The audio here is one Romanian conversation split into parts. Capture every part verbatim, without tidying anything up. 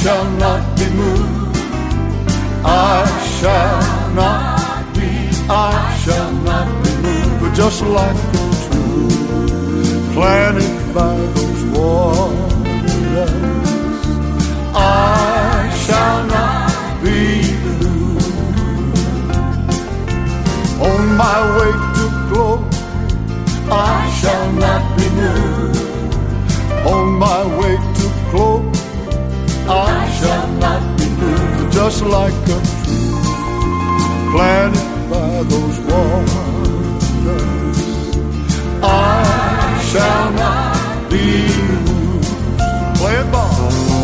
shall not be moved. I shall not be, I shall not be moved. But just like a tree planted by those waters, I shall not be moved. On my way to glory, I shall not be moved. On my way to glory, I shall not be moved. Just like a tree planted by those waters, I shall not be moved. Play it, ball.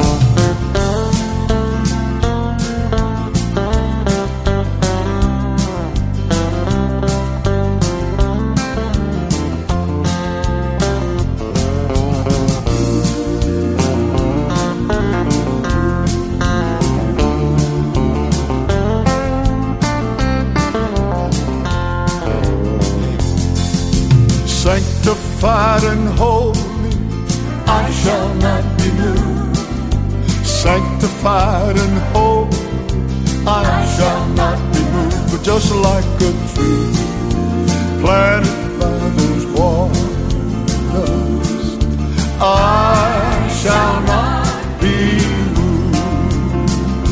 Sanctified and holy, I shall not be moved. Sanctified and holy, I shall not be moved. But just like a tree planted by those waters, I shall not be moved.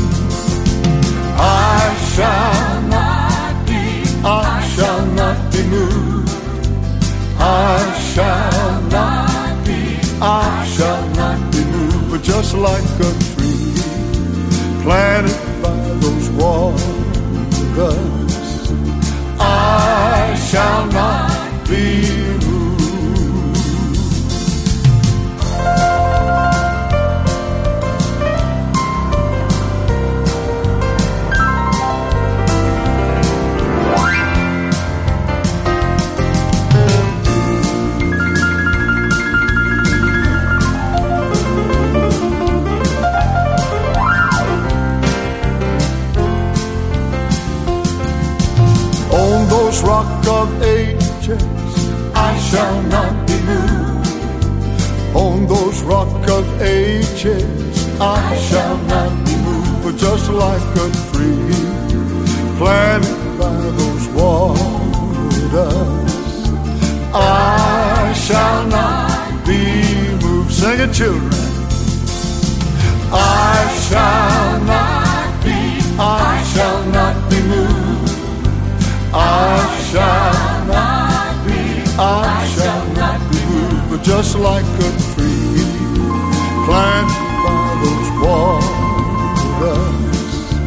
I shall not be, I shall not be moved. I shall not be, I shall not be moved. But just like a tree planted by those waters, I shall not be moved. Rock of ages, I shall not be moved. On those rock of ages, I shall not be moved. But just like a tree planted by those waters, I shall not be moved. Sing it, children. I shall not be, I shall not be moved. I shall not be, I shall not be moved. But just like a tree planted by those waters,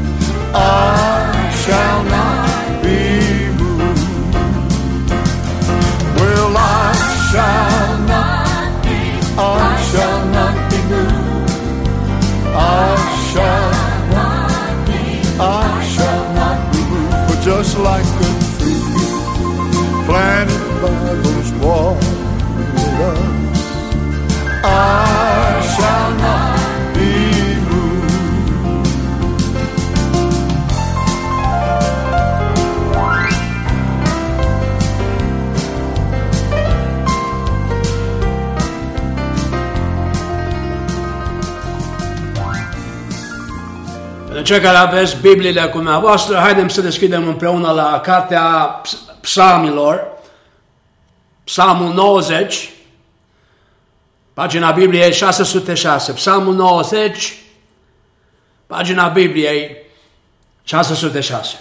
I shall not be moved. Well, I shall not be, I shall not be moved. I shall not be, I shall not be moved. But just like a planted by those waters, I shall not be moved. Pentru cei care aveți Bibliile cu dumneavoastră, haidem să deschidem împreună la Cartea Psalmilor, Psalmul nouăzeci, pagina Bibliei șase sute șase. Psalmul nouăzeci, pagina Bibliei șase sute șase.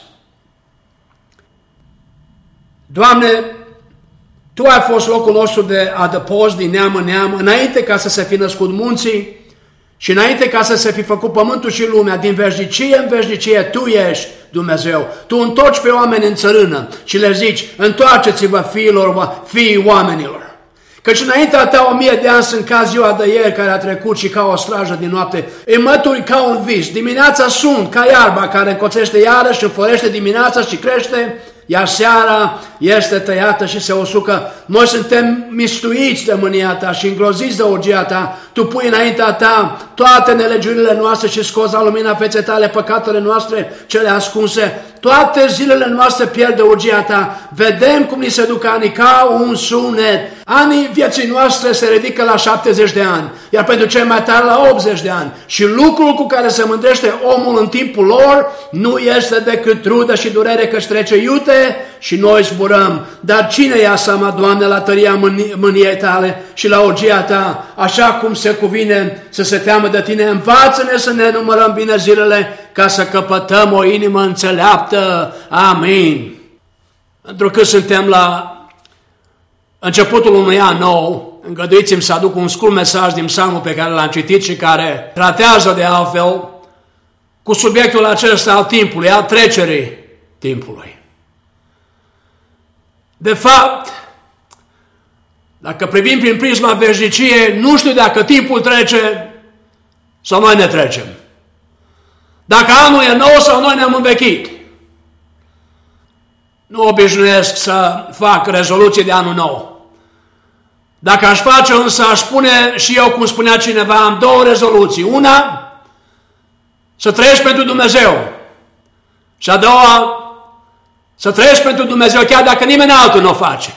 Doamne, Tu ai fost locul nostru de adăpost din neam în neam, înainte ca să se fi născut munții și înainte ca să se fi făcut pământul și lumea, din veșnicie în veșnicie, Tu ești Dumnezeu. Tu întorci pe oameni în țărână și le zici, întoarceți-vă fiilor, fiii oamenilor. Căci înaintea Ta o mie de ani sunt ca ziua de ieri care a trecut și ca o strajă din noapte. Îi mături ca un vis. Dimineața sunt ca iarba care încoțește iarăși, înflorește dimineața și crește, iar seara este tăiată și se usucă. Noi suntem mistuiți de mânia ta și îngroziți de urgia ta. Tu pui înaintea ta toate nelegiunile noastre și scoți la lumina feței tale păcatele noastre cele ascunse. Toate zilele noastre pierd de urgia ta. Vedem cum ni se duc anii ca un sunet. Anii vieții noastre se ridică la șaptezeci de ani, iar pentru cei mai tari la optzeci de ani. Și lucrul cu care se mândrește omul în timpul lor nu este decât trudă și durere, că-și trece iute și noi zburăm. Dar cine ia seama, Doamne, la tăria mâniei tale și la urgia ta, așa cum se cuvine să se teamă de tine? Învață-ne să ne numărăm bine zilele, ca să căpătăm o inimă înțeleaptă. Amin. Pentru că suntem la începutul unui an nou, îngăduiți-mi să aduc un scurt mesaj din psalmul pe care l-am citit și care tratează de altfel cu subiectul acesta al timpului, al trecerii timpului. De fapt, dacă privim prin prisma veșniciei, nu știu dacă timpul trece sau noi ne trecem. Dacă anul e nou sau noi ne-am învechit. Nu obișnuiesc să fac rezoluții de anul nou. Dacă aș face însă, aș spune și eu, cum spunea cineva, am două rezoluții. Una, să trăiești pentru Dumnezeu. Și a doua, să trăiești pentru Dumnezeu, chiar dacă nimeni altul nu o face.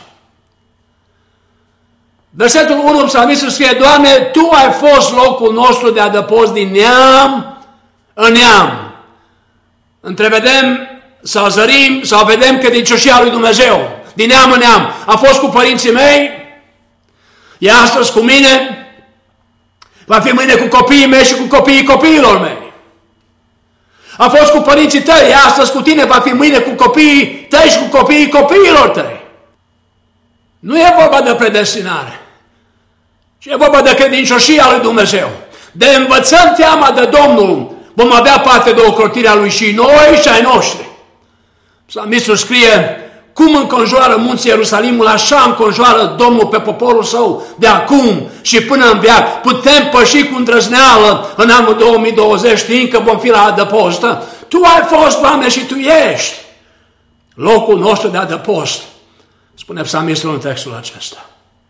Versetul unu, psalmistul scrie: Doamne, Tu ai fost locul nostru de adăpost din neam în neam. Întrevedem sau zărim sau vedem credincioșia lui Dumnezeu. Din neam în neam. A fost cu părinții mei, e astăzi cu mine, va fi mâine cu copiii mei și cu copiii copiilor mei. A fost cu părinții tăi, e astăzi cu tine, va fi mâine cu copiii tăi și cu copiii copiilor tăi. Nu e vorba de predestinare, ci e vorba de credincioșia lui Dumnezeu. De învățăm teama de Domnul, vom avea parte de ocrotirea Lui și noi și ai noștri. Psalmistul scrie: cum înconjoară munții Ierusalimul, așa înconjoară Domnul pe poporul său de acum și până în veac. Putem păși cu îndrăzneală în anul două mii douăzeci, știind că vom fi la adăpost. Tu ai fost, Doamne, și Tu ești locul nostru de adăpost, spune psalmistul în textul acesta.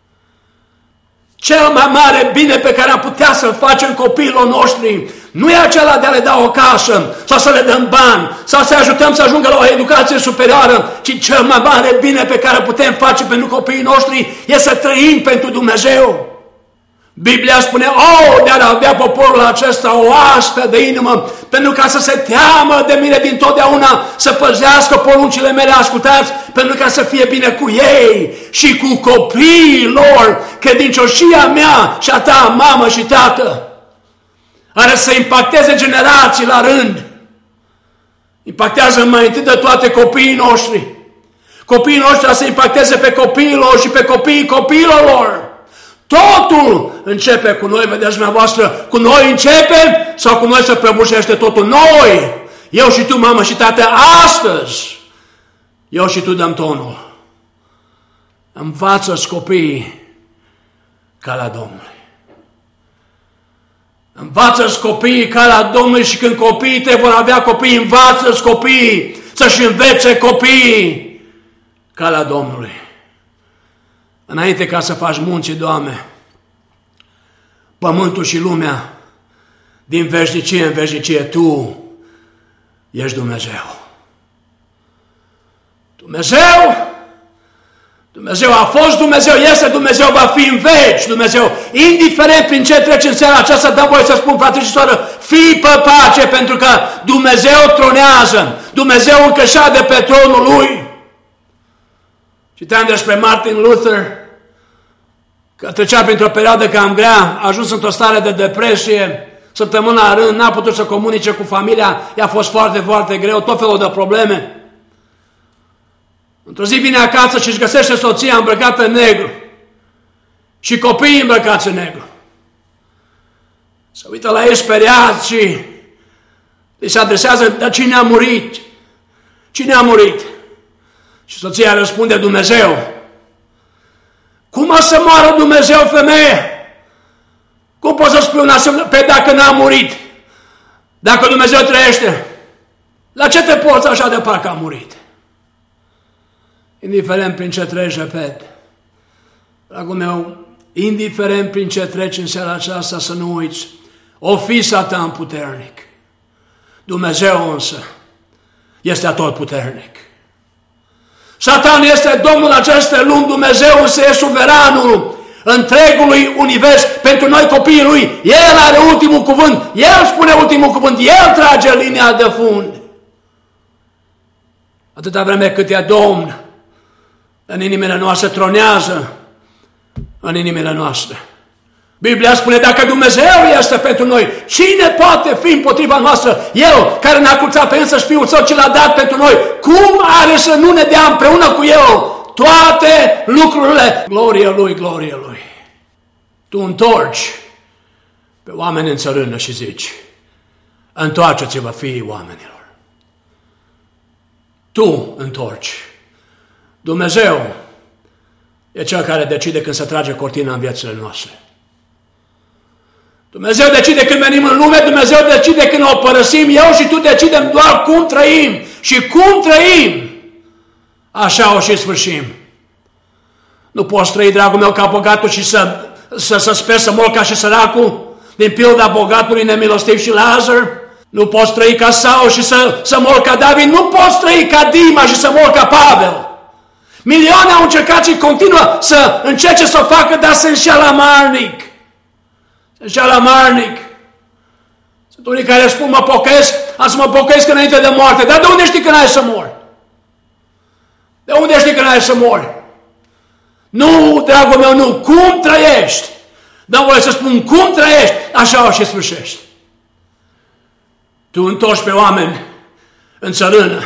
Cel mai mare bine pe care am putea să-l facem copiilor noștri nu e acela de a le da o casă sau să le dăm bani sau să ajutăm să ajungă la o educație superioară, ci cel mai mare bine pe care putem face pentru copiii noștri e să trăim pentru Dumnezeu. Biblia spune: oh, de a avea poporul acesta o astfel de inimă, pentru ca să se teamă de mine dintotdeauna, să păzească poruncile mele, ascultați, pentru ca să fie bine cu ei și cu copiii lor. Credincioșia mea și a ta, mamă și tată, are să impacteze generații la rând. Impactează mai întâi de toate copiii noștri. Copiii noștri ar să impacteze pe copiii lor și pe copiii copiilor lor. Totul începe cu noi, vedeți dumneavoastră, cu noi începe sau cu noi se prăbușește totul? Noi, eu și tu, mamă și tată, astăzi, eu și tu dăm tonul. Învață-ți copiii calea Domnului. Învață-ți copiii calea Domnului și când copiii te vor avea copii, învață-ți copiii să-și învețe copiii calea Domnului. Înainte ca să faci munții, Doamne, pământul și lumea, din veșnicie în veșnicie, Tu ești Dumnezeu. Dumnezeu, Dumnezeu a fost, Dumnezeu este, Dumnezeu va fi în veci, Dumnezeu, indiferent prin ce trece în seara aceasta, dă voie să spun, frate și soră, fii pe pace, pentru că Dumnezeu tronează, Dumnezeu încă șade pe tronul Lui. Citeam despre Martin Luther, că trecea printr-o perioadă cam grea, a ajuns într-o stare de depresie, săptămâna în rând, n-a putut să comunice cu familia, i-a fost foarte, foarte greu, tot felul de probleme. Într-o zi vine acasă și își găsește soția îmbrăcată în negru și copiii îmbrăcați în negru. Se uită la ei speriat și îi se adresează: dar cine a murit? Cine a murit? Și soția răspunde: Dumnezeu. Cum o să moară Dumnezeu, femeie? Cum poți să spui un asemenea? Pe dacă n-a murit, dacă Dumnezeu trăiește, la ce te poți așa de parcă a murit? indiferent prin ce treci, repet, dragul meu, indiferent prin ce treci în seara aceasta, să nu uiți, o fi Satan puternic. Dumnezeu însă este atotputernic. Satan este Domnul acestei lumi, Dumnezeu însă e suveranul întregului univers. Pentru noi copiii Lui, El are ultimul cuvânt, El spune ultimul cuvânt, El trage linia de fund. Atâta vreme cât e Domn, în inimile noastre tronează, în inimile noastre. Biblia spune, dacă Dumnezeu este pentru noi, cine poate fi împotriva noastră? El, care ne-a cruțat pe însăși Fiul Său ce l-a dat pentru noi, cum are să nu ne dea împreună cu El toate lucrurile? Gloria Lui, gloria Lui. Tu întorci pe oameni în țărână și zici, întoarceți-vă fiii oamenilor. Tu întorci. Dumnezeu e Cel care decide când se trage cortina în viețile noastre. Dumnezeu decide când venim în lume, Dumnezeu decide când o părăsim, eu și tu decidem doar cum trăim. Și cum trăim, așa o și sfârșim. Nu poți trăi, dragul meu, ca bogatul și să, să, să speri să mor ca și săracul, din pilda bogatului nemilostiv și Lazar. Nu poți trăi ca Saul și să, să mor ca David. Nu poți trăi ca Dima și să mor ca Pavel. Milioane au încercat și continuă să încerce să o facă, dar se înșeală amarnic. Se înșeală amarnic. Sunt unii care spun, mă pocăiesc, am să mă pocăiesc înainte de moarte. Dar de unde știi că n-ai să mori? De unde știi că n-ai să mori? Nu, dragul meu, nu. Cum trăiești? Dă-mi voie să spun, cum trăiești? Așa o și sfârșești. Tu întorci pe oameni în țărână.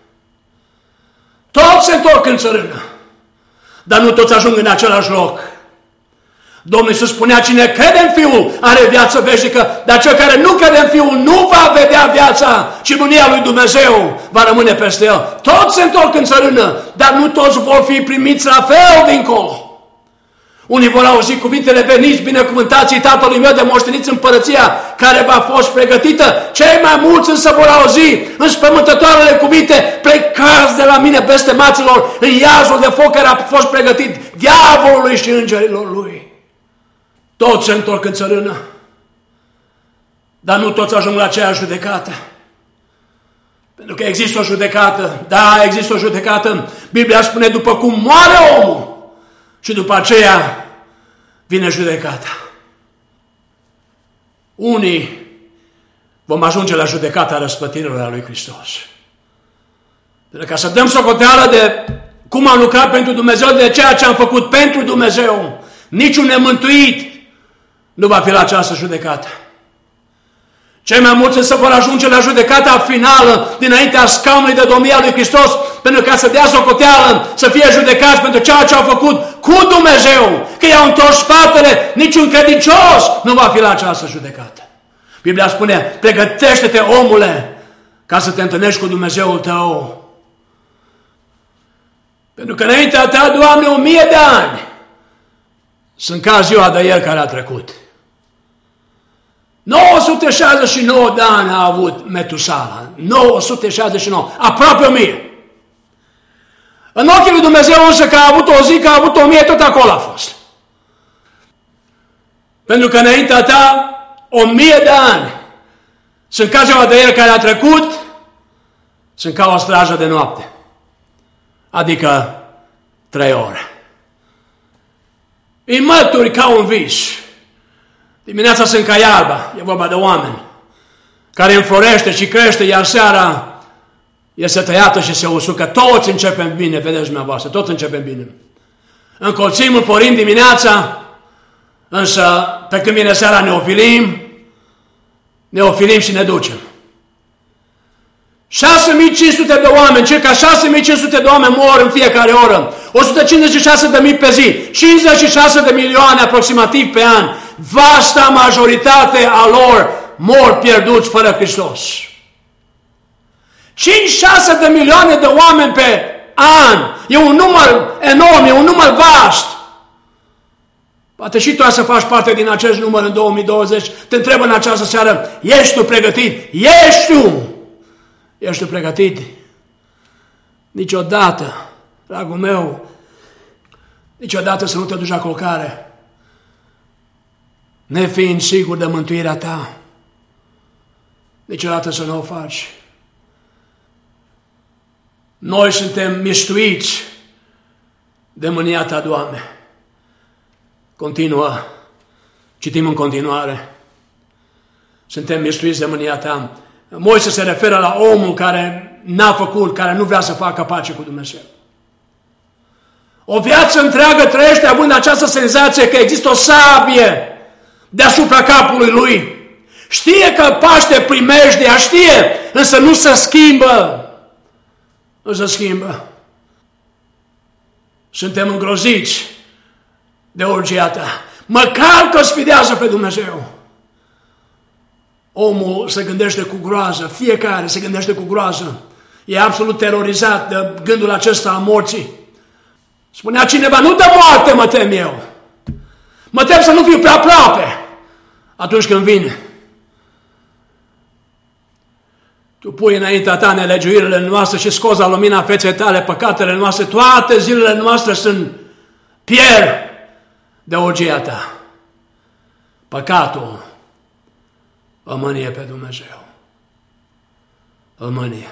Toți se întorc în țărână. Dar nu toți ajung în același loc. Domnul Iisus spunea, cine crede în Fiul are viață veșnică, dar cel care nu crede în Fiul nu va vedea viața, ci mânia lui Dumnezeu va rămâne peste el. Toți se întorc în țărână, dar nu toți vor fi primiți la fel dincolo. Unii vor auzi cuvintele, veniți binecuvântații Tatălui meu de moșteniți împărăția care v-a fost pregătită. Cei mai mulți însă vor auzi înspământătoarele cuvinte, plecați de la mine blestemaților în iazul de foc care a fost pregătit diavolului și îngerilor lui. Toți se întorc în țărână, dar nu toți ajung la aceeași judecată. Pentru că există o judecată, da, există o judecată. Biblia spune, după cum moare omul, și după aceea vine judecata. Unii vom ajunge la judecata răsplătirilor a lui Hristos. Pentru ca să dăm socoteală de cum am lucrat pentru Dumnezeu, de ceea ce am făcut pentru Dumnezeu, niciun nemântuit nu va fi la această judecată. Cei mai mulți însă vor ajunge la judecata finală dinaintea scaunului de domnia lui Hristos, pentru ca să dea socoteală, să fie judecați pentru ceea ce au făcut cu Dumnezeu, că i-au întors spatele, niciun credincios nu va fi la această judecată. Biblia spune, pregătește-te, omule, ca să te întâlnești cu Dumnezeul tău. Pentru că înaintea ta, Doamne, o mie de ani sunt ca ziua de ieri care a trecut. nouă sute șaizeci și nouă de ani a avut Metusala. nouă sute șaizeci și nouă. Aproape o mie. În ochii lui Dumnezeu însă că a avut o zi, că a avut o mie, tot acolo a fost. Pentru că înaintea ta, o mie de ani sunt ca ziua de ieri care a trecut, sunt ca o strajă de noapte. Adică trei ore. Îi mături ca un vis. Dimineața sunt ca iarba, e vorba de oameni, care înflorește și crește, iar seara este tăiată și se usucă. Toți începem bine, vedeți dumneavoastră, toți începem bine. Încolțim, înflorim dimineața, însă pe când vine seara ne ofilim, ne ofilim și ne ducem. șase mii cinci sute de oameni, circa șase mii cinci sute de oameni mor în fiecare oră, o sută cincizeci și șase de mii pe zi, cincizeci și șase de milioane aproximativ pe an. Vasta majoritate a lor mor pierduți fără Hristos. cincizeci și șase de milioane de oameni pe an. E un număr enorm, e un număr vast. Poate și tu ai să faci parte din acest număr în două mii douăzeci. Te întreb în această seară, ești tu pregătit? Ești tu! Ești tu pregătit? Niciodată dragul meu, niciodată să nu te duci la culcare, nefiind sigur de mântuirea ta. Niciodată să nu o faci. Noi suntem mistuiți de mânia ta, Doamne. Continuă. Citim în continuare. Suntem mistuiți de mânia ta. Moise se referă la omul care n-a făcut, care nu vrea să facă pace cu Dumnezeu. O viață întreagă trăiește având această senzație că există o sabie deasupra capului lui. Știe că paște primejdea, știe, însă nu se schimbă. Nu se schimbă. Suntem îngroziți de orgia ta. Măcar că sfidează pe Dumnezeu. Omul se gândește cu groază, fiecare se gândește cu groază. E absolut terorizat de gândul acesta a morții. Spunea cineva, nu de moarte mă tem eu. Mă tem să nu fiu prea aproape atunci când vine. Tu pui înaintea ta nelegiuirile noastre și scoți la lumina feței tale păcatele noastre. Toate zilele noastre sunt pierd de orgia ta. Păcatul îl mânie pe Dumnezeu. Îl mânie.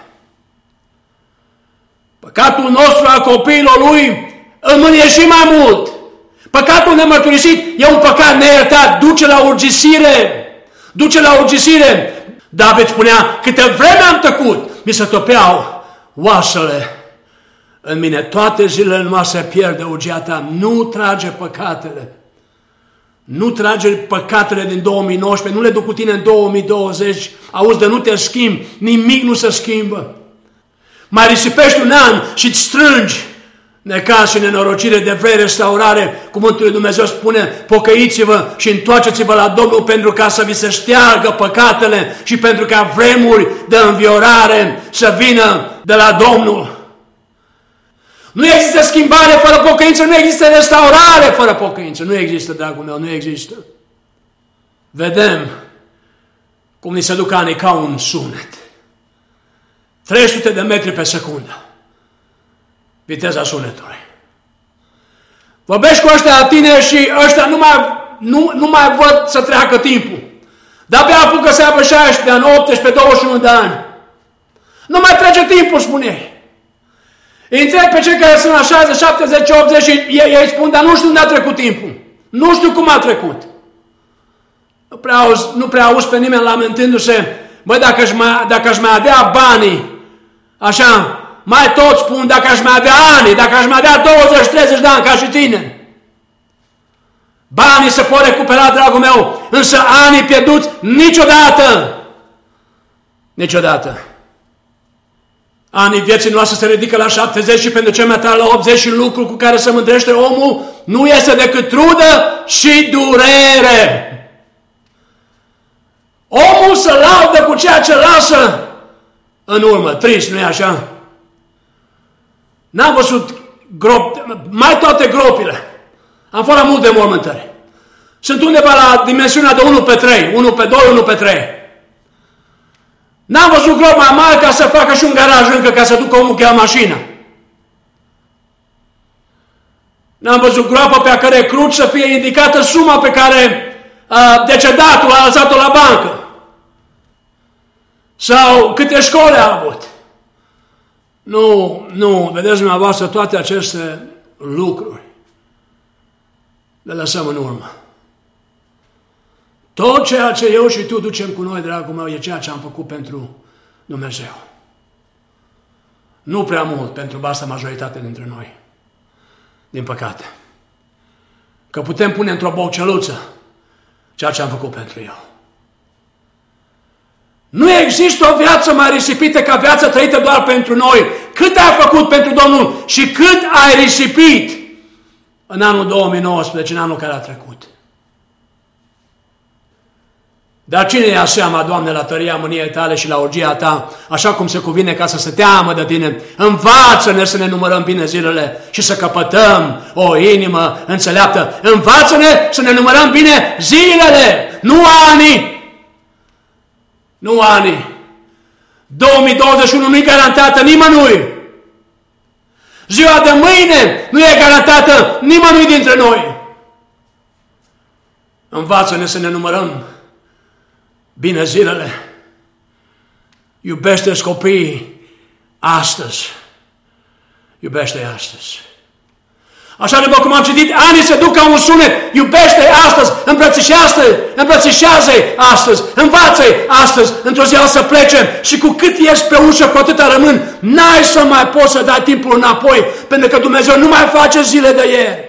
Păcatul nostru a copiilor lui îl mânie și mai mult. Păcatul nemărturisit e un păcat neiertat, duce la urgisire. Duce la urgisire. David spunea, câte vreme am tăcut, mi se topeau oasele în mine. Toate zilele noastre pierde urgia ta. Nu trage păcatele. Nu trage păcatele din două mii nouăsprezece, nu le duc cu tine în două mii douăzeci. Auzi, de nu te schimbi, nimic nu se schimbă. Mai risipești un an și îți strângi necaz și nenorocire, de vrei restaurare. Cuvântul lui Dumnezeu spune, pocăiți-vă și întoarceți-vă la Domnul pentru ca să vi se șteargă păcatele și pentru ca vremuri de înviorare să vină de la Domnul. Nu există schimbare fără pocăință, nu există restaurare fără pocăință. Nu există, dragul meu, nu există. Vedem cum ni se duc anii ca un sunet. trei sute de metri pe secundă. Viteza sunetului. Vorbești cu ăștia tineri și ăștia nu mai, nu, nu mai văd să treacă timpul. De-abia apucă să aibă șaisprezece de ani, optsprezece, douăzeci și unu de ani. Nu mai trece timpul, spune. Îi întreb pe cei care sunt la șaizeci, șaptezeci, optzeci și ei, ei spun, dar nu știu unde a trecut timpul. Nu știu cum a trecut. Nu prea auzi, nu prea auzi pe nimeni lamentându-se, băi, dacă aș mai, dacă aș mai avea banii, așa, mai tot spun, dacă aș mai avea ani, dacă aș mai avea douăzeci treizeci de ani ca și tine. Banii se pot recupera, dragul meu, însă anii pierduți niciodată. Niciodată. Anii vieții noastre se ridică la șaptezeci și pentru cel mai tare la optzeci și lucrul cu care se mândrește omul nu este decât trudă și durere. Omul se laudă cu ceea ce lasă în urmă. Trist, nu-i așa? N-am văzut gropi, mai toate gropile. Am fost la multe mormântări. Sunt undeva la dimensiunea de unu pe trei, unu pe doi, unu pe trei. N-am văzut gropi mai mari ca să facă și un garaj încă, ca să ducă omul cu ea mașină. N-am văzut groapă pe a care cruci să fie indicată suma pe care uh, decedatul a lăsat-o la bancă. Sau câte școli a avut. Nu, nu, vedeți dumneavoastră, toate aceste lucruri le lăsăm în urmă. Tot ceea ce eu și tu ducem cu noi, dragul meu, e ceea ce am făcut pentru Dumnezeu. Nu prea mult pentru vasta majoritate dintre noi. Din păcate. Că putem pune într-o bocceluță ceea ce am făcut pentru El. Nu există o viață mai risipită ca viața trăită doar pentru noi. Cât ai făcut pentru Domnul și cât ai risipit în anul două mii nouăsprezece, în anul care a trecut. Dar cine ia seama, Doamne, la tăria mâniei tale și la orgia ta, așa cum se cuvine ca să se teamă de tine? Învață-ne să ne numărăm bine zilele și să căpătăm o inimă înțeleaptă. Învață-ne să ne numărăm bine zilele, nu anii. Nu ani. două mii douăzeci și unu nu-i garantată nimănui. Ziua de mâine nu e garantată nimănui dintre noi. Învață-ne să ne numărăm bine zilele. Iubește-ți copiii astăzi. Iubește-i astăzi. Așa după cum am citit, anii se duc ca un sunet. Iubește-i astăzi, îmbrățișează-i, îmbrățișează-i astăzi, învață-i astăzi, într-o zi o să plecem. Și cu cât ești pe ușă, cu atâta rămân. N-ai să mai poți să dai timpul înapoi, pentru că Dumnezeu nu mai face zile de ieri.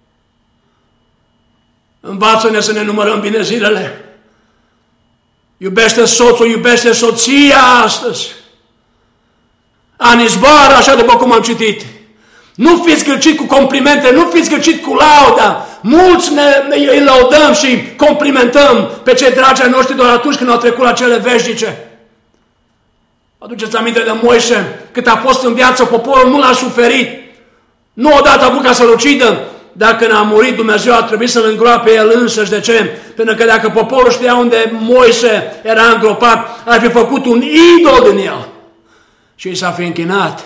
Învață-ne să ne numărăm bine zilele. Iubește soțul, iubește soția astăzi. Anii zboară, așa după cum am citit. Nu fiți gâlcit cu complimente, nu fiți gâlcit cu lauda. Mulți ne, îi laudăm și complimentăm pe cei dragi ai noștri doar atunci când au trecut la cele veșnice. Aduceți aminte de Moise, cât a fost în viață, poporul nu l-a suferit. Nu odată a vrut ca să-l ucidă, dar când a murit Dumnezeu a trebuit să-l îngroape el însăși. De ce? Pentru că dacă poporul știa unde Moise era îngropat, ar fi făcut un idol din el și i s-a fi închinat.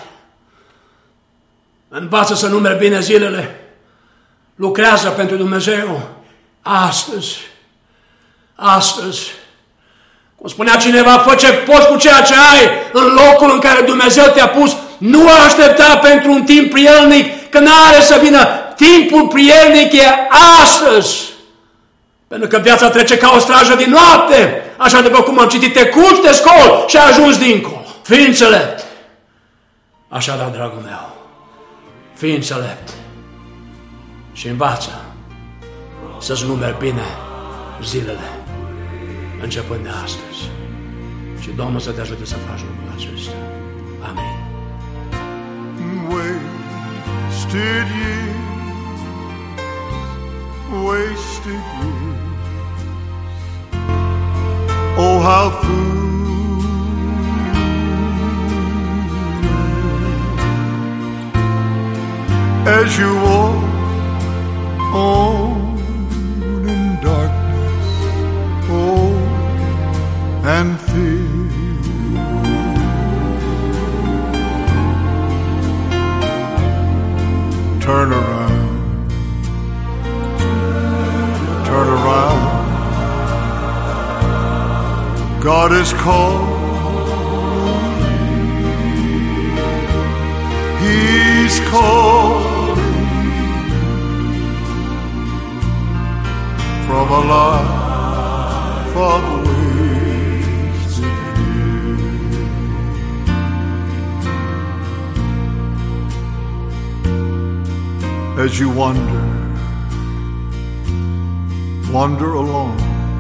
Învață să numeri bine zilele. Lucrează pentru Dumnezeu astăzi. Astăzi. Cum spunea cineva, fă ce poți cu ceea ce ai în locul în care Dumnezeu te-a pus. Nu aștepta pentru un timp prielnic, că n-are să vină. Timpul prielnic e astăzi. Pentru că viața trece ca o strajă din noapte. Așa după cum am citit, te culci, te scoli și ai ajuns dincolo. Fii înțelept. Așadar, dragul meu, fii înțelept și învață să-ți numeri bine zilele, începând de astăzi. Și Domnul să te ajute să faci lucrul acesta. Amin. Wasted years, wasted years. Oh, how foolish as you walk on in darkness, oh, and fear. Turn around, turn around. God is calling. He's calling from a life of wasted years. As you wander, wander along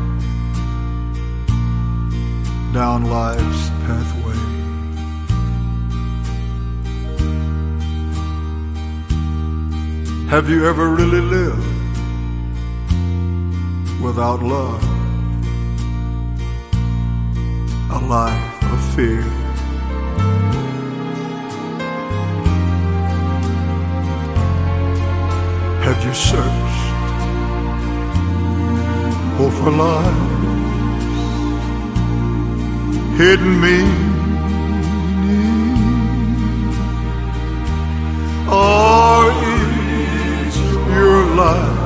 down life's pathway. Have you ever really lived without love? A life of fear. Have you searched oh, for life? Hidden meaning? Or is your life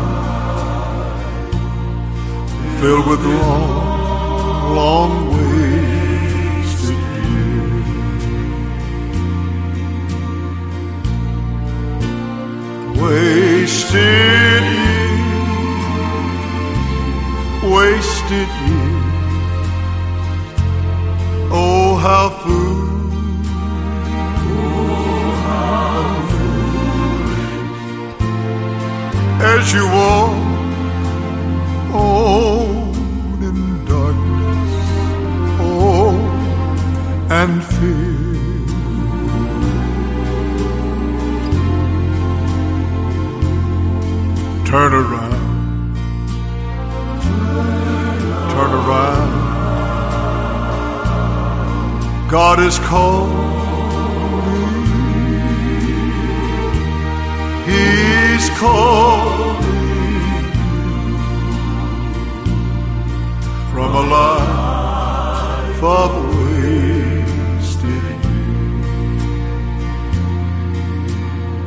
filled with long, long wasted years? Wasted years, wasted years. Oh, how foolish, oh, how foolish, as you walk on in darkness, oh, and fear. Turn around, turn around. God is calling. He's calling from a life of wasted years.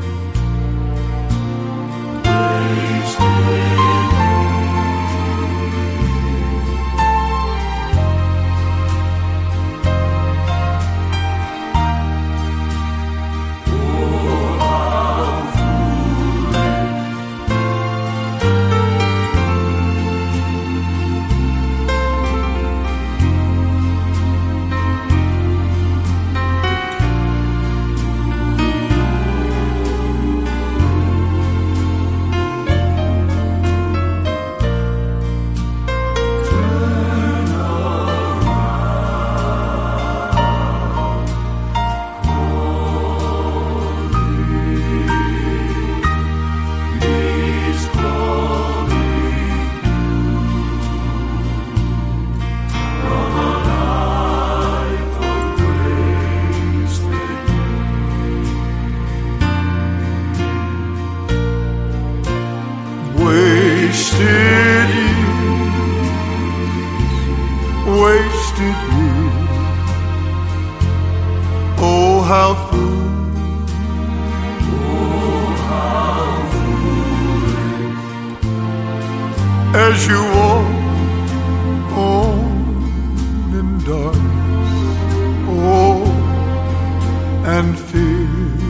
how foolish, oh, how foolish, as you walk on in darkness, oh, and fear.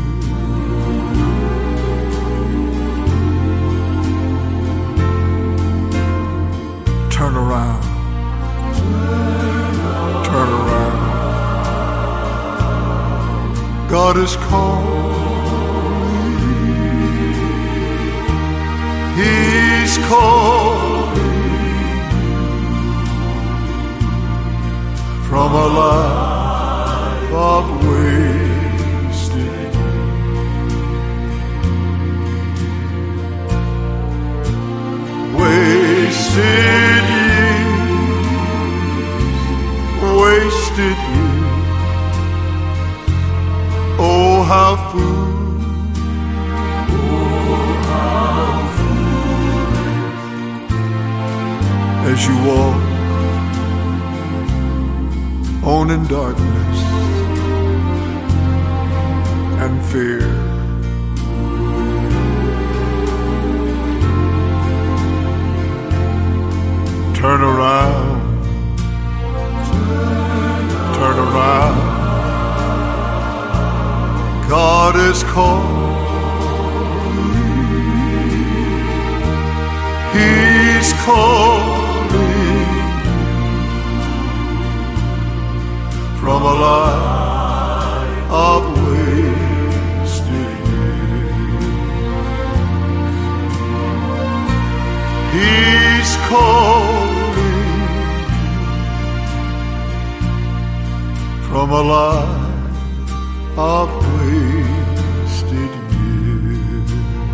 Turn around, turn around. God is calling, He's calling from a life of wasted years. Wasted wasted years. Oh, how foolish, oh, how foolish, as you walk on in darkness and fear. Turn around, turn around. God is calling, He's calling from a life of wasted years. He's calling from a life of wasted years.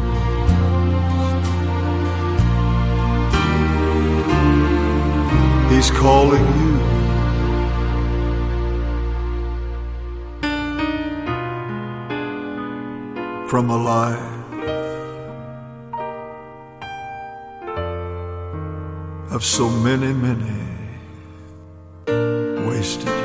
He's calling you from a life of so many, many wasted